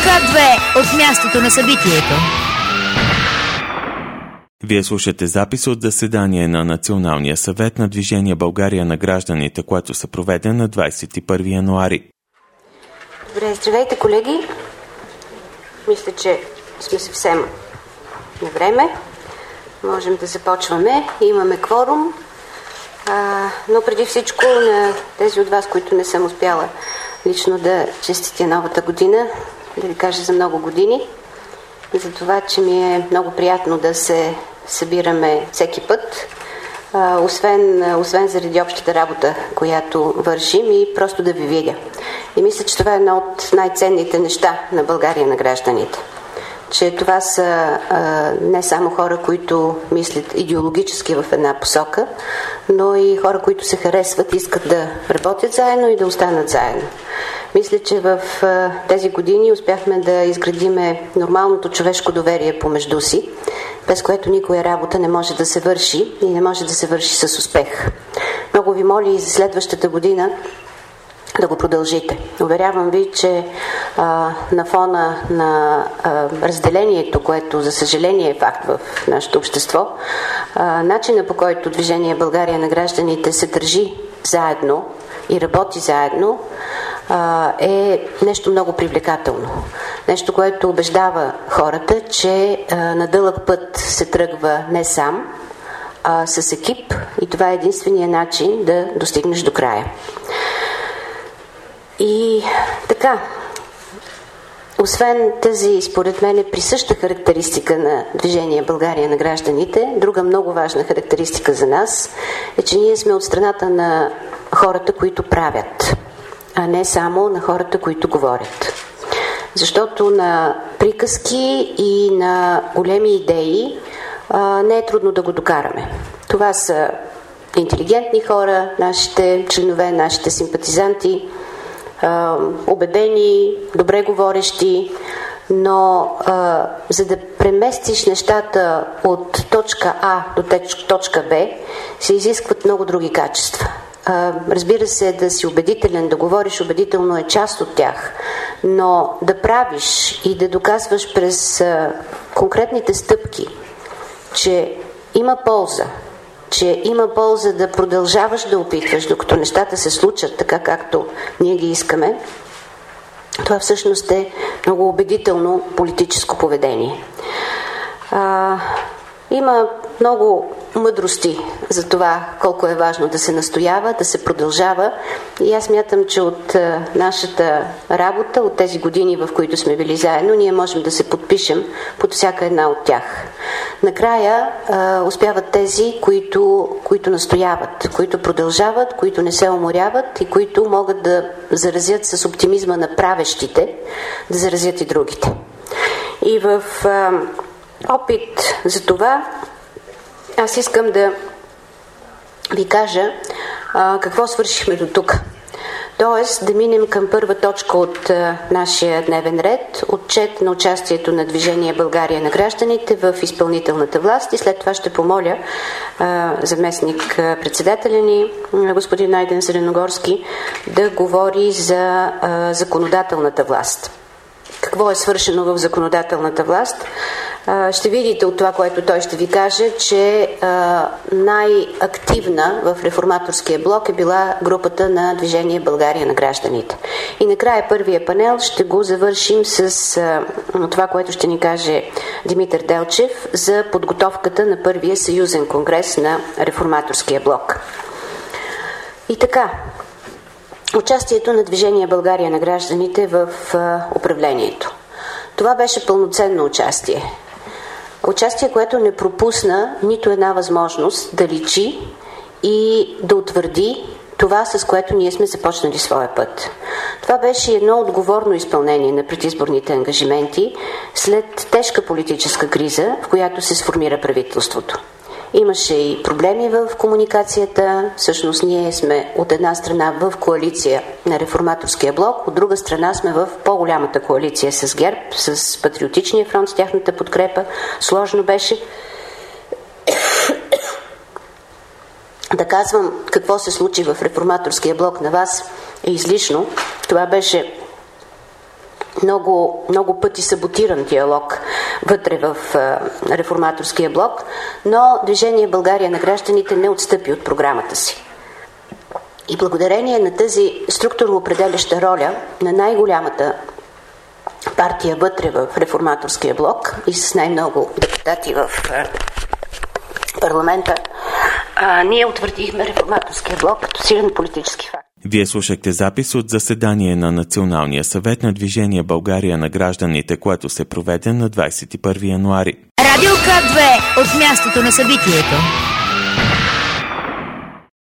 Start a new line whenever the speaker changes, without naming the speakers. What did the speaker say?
К2 от мястото на събитието.
Вие слушате запис от заседание на Националния съвет на Движение България на гражданите, което се проведе на 21 януари.
Добре, здравейте, колеги. Мисля, че сме съвсем на време. Можем да започваме. Имаме кворум. Но преди всичко на тези от вас, които не съм успяла лично да честитя новата година, да ви кажа за много години и за това, че ми е много приятно да се събираме всеки път, освен заради общата работа, която вършим, и просто да ви видя. И мисля, че това е едно от най-ценните неща на България на гражданите. Че това са не само хора, които мислят идеологически в една посока, но и хора, които се харесват, искат да работят заедно и да останат заедно. Мисля, че в тези години успяхме да изградиме нормалното човешко доверие помежду си, без което никоя работа не може да се върши и не може да се върши с успех. Много ви моля и за следващата година да го продължите. Уверявам ви, че на фона на разделението, което за съжаление е факт в нашето общество, начина, по който Движение България на гражданите се държи заедно и работи заедно, е нещо много привлекателно. Нещо, което убеждава хората, че на дълъг път се тръгва не сам, а с екип, и това е единствения начин да достигнеш до края. И така, освен тази, според мен, присъща характеристика на Движение България на гражданите, друга много важна характеристика за нас е, че ние сме от страната на хората, които правят, а не само на хората, които говорят. Защото на приказки и на големи идеи не е трудно да го докараме. Това са интелигентни хора, нашите членове, нашите симпатизанти, убедени, добре говорещи, но за да преместиш нещата от точка А до точка Б, се изискват много други качества. Разбира се, да си убедителен, да говориш убедително е част от тях, но да правиш и да доказваш през конкретните стъпки, че има полза да продължаваш да опитваш, докато нещата се случат така, както ние ги искаме, това всъщност е много убедително политическо поведение. Има много мъдрости за това колко е важно да се настоява, да се продължава, и аз смятам, че от нашата работа, от тези години, в които сме били заедно, ние можем да се подпишем под всяка една от тях. Накрая успяват тези, които настояват, които продължават, които не се уморяват и които могат да заразят с оптимизма на правещите, да заразят и другите. И в опит за това, аз искам да ви кажа какво свършихме до тук. Тоест да минем към първа точка от нашия дневен ред, отчет на участието на Движение България на гражданите в изпълнителната власт, и след това ще помоля заместник председателя ни, господин Найден Зеленогорски, да говори за законодателната власт. Какво е свършено в законодателната власт? Ще видите от това, което той ще ви каже, че най-активна в реформаторския блок е била групата на Движение България на гражданите. И накрая първия панел ще го завършим с това, което ще ни каже Димитър Делчев за подготовката на първия съюзен конгрес на реформаторския блок. И така, участието на Движение България на гражданите в управлението. Това беше пълноценно участие. Участие, което не пропусна нито една възможност да личи и да утвърди това, с което ние сме започнали своя път. Това беше едно отговорно изпълнение на предизборните ангажименти след тежка политическа криза, в която се сформира правителството. Имаше и проблеми в комуникацията. Всъщност ние сме от една страна в коалиция на реформаторския блок, от друга страна сме в по-голямата коалиция с ГЕРБ, с Патриотичния фронт, с тяхната подкрепа. Сложно беше. Да казвам какво се случи в реформаторския блок на вас е излишно. Това беше много пъти саботиран диалог вътре в реформаторския блок, но Движение България на гражданите не отстъпи от програмата си. И благодарение на тази структуроопределяща роля на най-голямата партия вътре в реформаторския блок и с най-много депутати в парламента, ние утвърдихме реформаторския блок като силен политически факт.
Вие слушахте запис от заседание на Националния съвет на Движение България на гражданите, което се проведе на 21 януари.
Радио К2 от мястото на събитието.